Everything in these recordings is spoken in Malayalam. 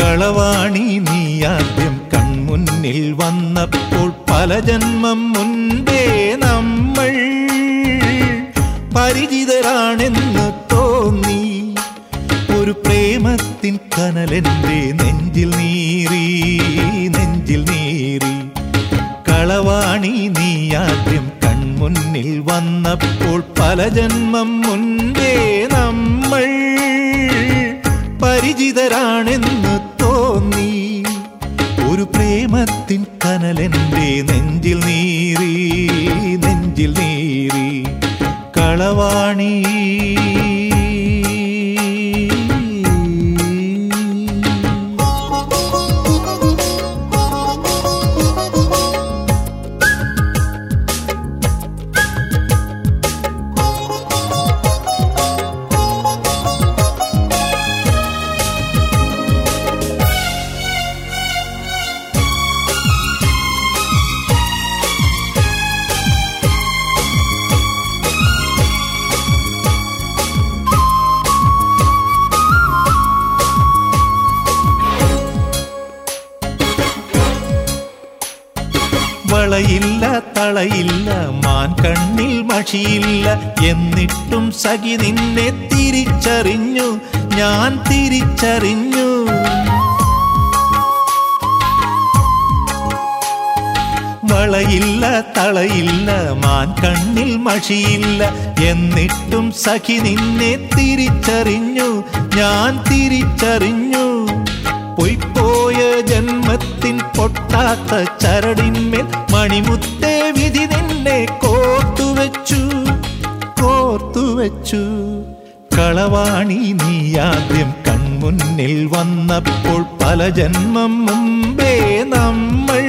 കളവാണി നീ ആദ്യം കൺമുന്നിൽ വന്നപ്പോൾ പല ജന്മം മുൻപേ നമ്മൾ പരിചിതരാണെന്ന് തോന്നി. ഒരു പ്രേമത്തിൻ കനലെന്റെ നെഞ്ചിൽ നീറി, നെഞ്ചിൽ നീറി. കളവാണി നീ ആദ്യം കൺമുന്നിൽ വന്നപ്പോൾ പല ജന്മം മുൻപേ നമ്മൾ പരിചിതരാണെന്ന് തോന്നി. ഒരു പ്രേമത്തിൻ കനലെന്റെ നെഞ്ചിൽ നീറി, നെഞ്ചിൽ നീറി. കളവാണി വളയില്ല തളയില്ല മാൻ കണ്ണിൽ മഷിയില്ല, എന്നിട്ടും സഖി നിന്നെ തിരിച്ചറിഞ്ഞു, ഞാൻ തിരിച്ചറിഞ്ഞു. വളയില്ല തളയില്ല മാൻ കണ്ണിൽ മഷിയില്ല, എന്നിട്ടും സഖി നിന്നെ തിരിച്ചറിഞ്ഞു, ഞാൻ തിരിച്ചറിഞ്ഞു. പൊയ്പോയ ജന്മത്തിൻ പൊട്ടാത്ത ചരടിന്മേൽ മണിമുത്തേ വിധി നിന്നെ കോർത്തുവെച്ചു, കോർത്തുവെച്ചു. കളവാണി നീ ആദ്യം കൺമുന്നിൽ വന്നപ്പോൾ പല ജന്മം മുമ്പേ നമ്മൾ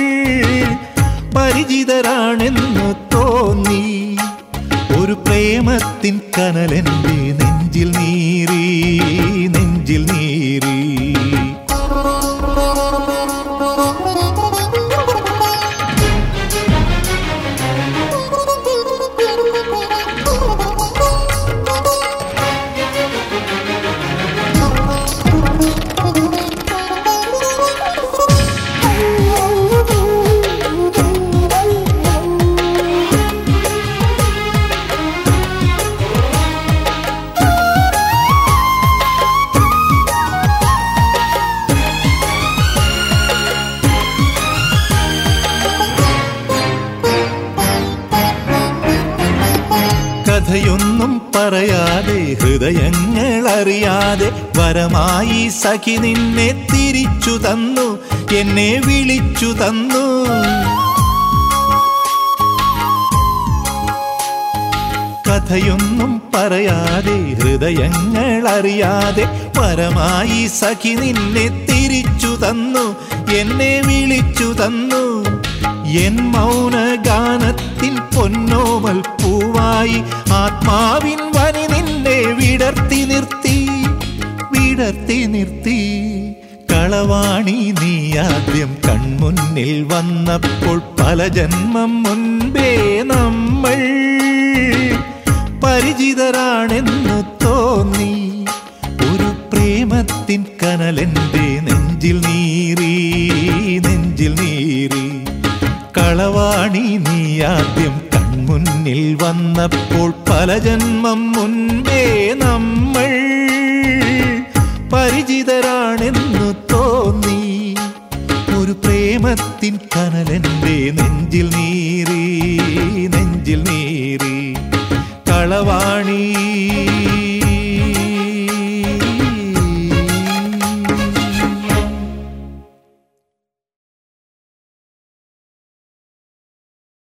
പരിചിതരാണെന്ന് തോന്നി. ഒരു പ്രേമത്തിൻ കനലെന്റെ നെഞ്ചിൽ നീറി, നെഞ്ചിൽ നീറി. കഥയൊന്നും പറയാതെ ഹൃദയങ്ങൾ അറിയാതെ വരമായി സഖി നിന്നെ തിരിച്ചു തന്നു, എന്നെ വിളിച്ചു തന്നു. കഥയൊന്നും പറയാതെ ഹൃദയങ്ങൾ അറിയാതെ വരമായി സഖി നിന്നെ തിരിച്ചു തന്നു, എന്നെ വിളിച്ചു തന്നു. എൻ മൗനഗാനത്തിൻ പൊന്നോമൽ പൂവായി ആത്മാവിൻ വനി നിന്നെ വിടർത്തി നിർത്തി, വിടർത്തി നിർത്തി. കളവാണി നീ ആദ്യം കൺമുന്നിൽ വന്നപ്പോൾ പല ജന്മം മുൻപേ നമ്മൾ പരിചിതരാണെന്ന് തോന്നി. ഒരു പ്രേമത്തിൻ കനലെന്റെ നെഞ്ചിൽ നീറി, നെഞ്ചിൽ നീറി. കളവാണി നീ ആദ്യം കൺമുന്നിൽ വന്നപ്പോൾ പല ജന്മം മുൻപേ നമ്മൾ പരിചിതരാണെന്ന് തോന്നി. ഒരു പ്രേമത്തിൻ കനലെന്റെ നെഞ്ചിൽ നീറി, നെഞ്ചിൽ നീറി. കളവാണി